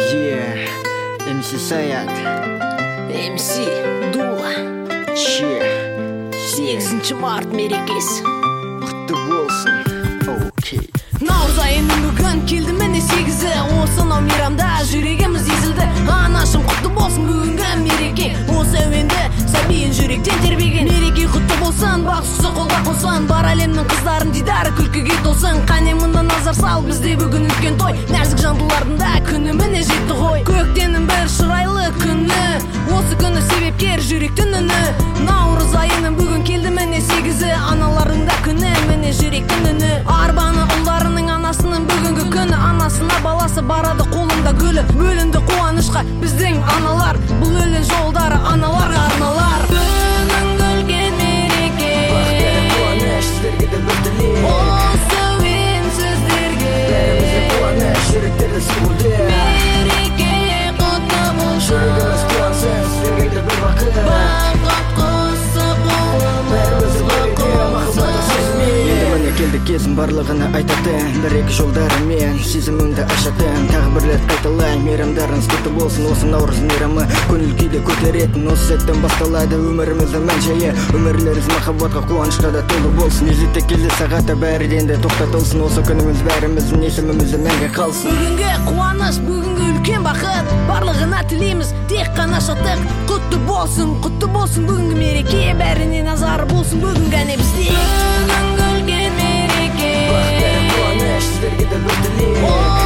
MC Sayat, MC Дула. 8 март мерекесі құтты болсын. Окей. Наурыз айының бүгін келді міне 8-і. Осынау мейрамда жүрегіміз езілді. Анашым құтты болсын бүгінгі мереке. Осы әуенді сәбиін жүректен тербеген. Мереке құтты болсын, бақсысы қолға қосын. Бар әлемнің қыздарын дидары күлкіге тосын. Қане мұнда назар сал, бізде бүгін үлкен той. Нәзік жандылардың да күні міне жетті ғой. Көктемнің бір шырайлы күні, осы күні себепкер жүректің үні. Наурыз айының бүгін келді міне 8-і. Аналардың да күні міне жүректің үні. Арбаны ұлдарының анасының бүгінгі күні. Анасына баласы барады қолында гүлі. Бөлінді қуанышқа біздің аналар. Бұл өлең жолдары аналарға арналар. Бүгінгі үлкен мереке, Қуаныш сіздерге де бір тілек. осы әуен сіздерге. Бәрімізде қуаныш, жүректерде сұлулық. Мереке құтты болсын, Жүрегіміз қуансын, сіздерге де бір бақыт. бақыт құсы болсын. Бәрімізді бірге махаббат сезіммен. Енді міне келді кезім барлығына айтатын. Бір-екі жолдарымен сезімімді ашатын. Тағы бір рет қайталай, мейрамдарыңыз құтты болсын. Осы наурыз мейрамы көңіл күйді көтеретін. Осы сәттен басталады өміріміздің мән жайы. Өмірлеріңіз махаббатқа, қуанышқа да толы болсын. Мезетте келді сағатта бәріден де тоқтатылсын. Осы күніміз бәріміздің есімімізде мәңгі қалсын. Бүгінгі қуаныш, бүгінгі үлкен бақыт, барлығына тілейміз тек қана шаттық. Құтты болсын бүгінгі мереке. Бәріне назары болсын бүгінгі әне бізде. Бүгінгі үлкен мереке, Бақыт пен қуаныш сіздерге де бір тілек.